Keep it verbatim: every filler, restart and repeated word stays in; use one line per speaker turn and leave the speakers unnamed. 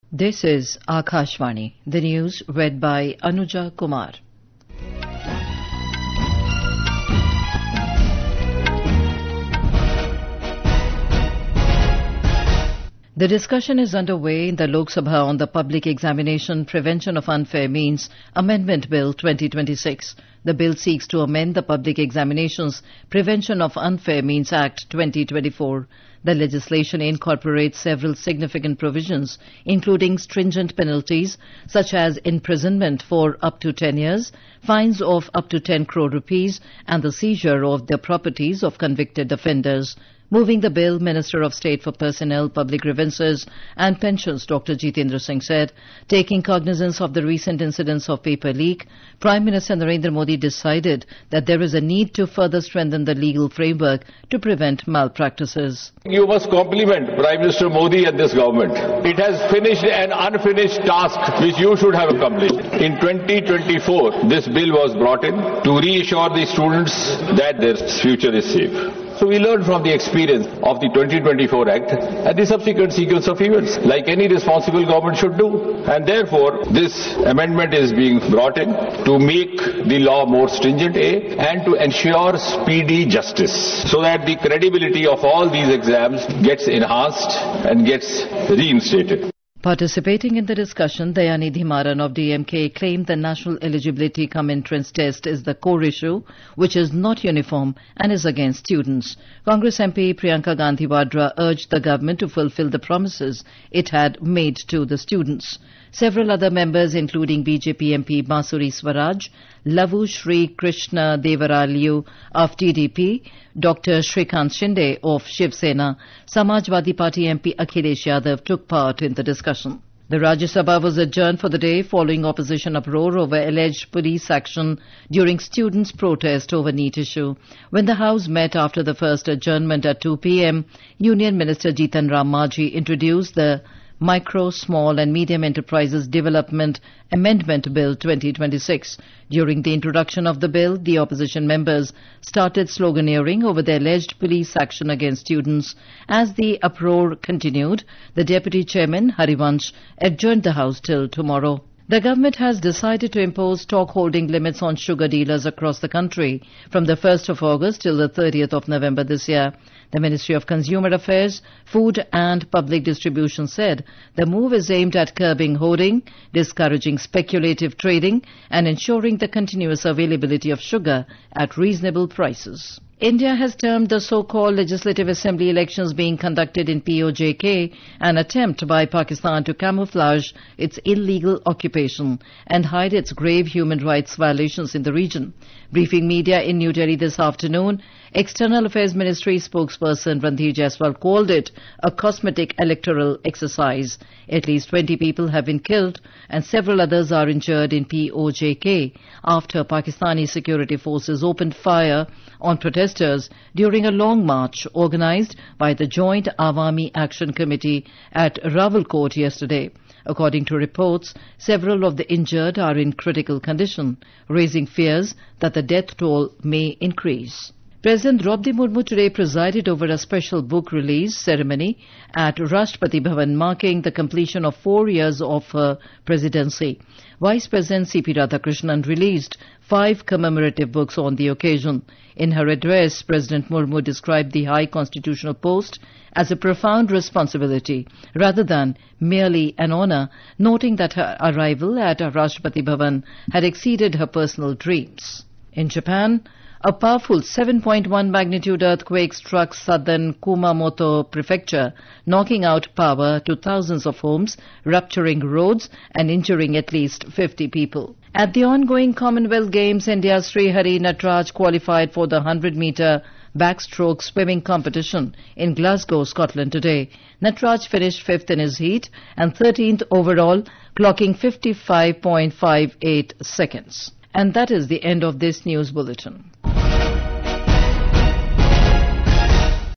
This is Akashvani, the news read by Anuja Kumar. The discussion is underway in the Lok Sabha on the Public Examination Prevention of Unfair Means Amendment Bill twenty twenty-six. The bill seeks to amend the Public Examinations Prevention of Unfair Means Act twenty twenty-four. The legislation incorporates several significant provisions, including stringent penalties such as imprisonment for up to ten years, fines of up to ten crore rupees, and the seizure of the properties of convicted offenders. Moving the bill, Minister of State for Personnel, Public Grievances and Pensions, Doctor Jitendra Singh said, taking cognizance of the recent incidents of paper leak, Prime Minister Narendra Modi decided that there is a need to further strengthen the legal framework to prevent malpractices.
You must compliment Prime Minister Modi and this government. It has finished an unfinished task which you should have accomplished. In twenty twenty-four, this bill was brought in to reassure the students that their future is safe. So we learned from the experience of the twenty twenty-four Act and the subsequent sequence of events, like any responsible government should do. And therefore, this amendment is being brought in to make the law more stringent, A, and to ensure speedy justice, so that the credibility of all these exams gets enhanced and gets reinstated.
Participating in the discussion, Dayanidhi Maran of D M K claimed the national eligibility cum entrance test is the core issue, which is not uniform and is against students. Congress M P Priyanka Gandhi Vadra urged the government to fulfill the promises it had made to the students. Several other members, including B J P M P Masuri Swaraj, Lavu Shri Krishna Devaraliu of T D P, Doctor Shrikant Shinde of Shiv Sena, Samajwadi Party M P Akhilesh Yadav took part in the discussion. The Rajya Sabha was adjourned for the day following opposition uproar over alleged police action during students' protest over NEET issue. When the House met after the first adjournment at two p m, Union Minister Jitan Ram Majhi introduced the Micro, Small and Medium Enterprises Development Amendment Bill twenty twenty-six. During the introduction of the bill, the opposition members started sloganeering over the alleged police action against students. As the uproar continued, the Deputy Chairman, Harivansh, adjourned the House till tomorrow. The government has decided to impose stock holding limits on sugar dealers across the country from the first of August till the thirtieth of November this year. The Ministry of Consumer Affairs, Food and Public Distribution said the move is aimed at curbing hoarding, discouraging speculative trading and ensuring the continuous availability of sugar at reasonable prices. India has termed the so-called Legislative Assembly elections being conducted in P O J K an attempt by Pakistan to camouflage its illegal occupation and hide its grave human rights violations in the region. Briefing media in New Delhi this afternoon, External Affairs Ministry spokesperson Randhir Jaiswal called it a cosmetic electoral exercise. At least twenty people have been killed and several others are injured in P O J K after Pakistani security forces opened fire on protesters during a long march organized by the Joint Awami Action Committee at Rawalkot yesterday. According to reports, several of the injured are in critical condition, raising fears that the death toll may increase. President Draupadi Murmu today presided over a special book release ceremony at Rashtrapati Bhavan, marking the completion of four years of her presidency. Vice President C P Radhakrishnan released five commemorative books on the occasion. In her address, President Murmu described the high constitutional post as a profound responsibility rather than merely an honour, noting that her arrival at Rashtrapati Bhavan had exceeded her personal dreams. In Japan, a powerful seven point one magnitude earthquake struck southern Kumamoto prefecture, knocking out power to thousands of homes, rupturing roads and injuring at least fifty people. At the ongoing Commonwealth Games, India's Srihari Natraj qualified for the one hundred metre backstroke swimming competition in Glasgow, Scotland today. Natraj finished fifth in his heat and thirteenth overall, clocking fifty-five point five eight seconds. And that is the end of this news bulletin.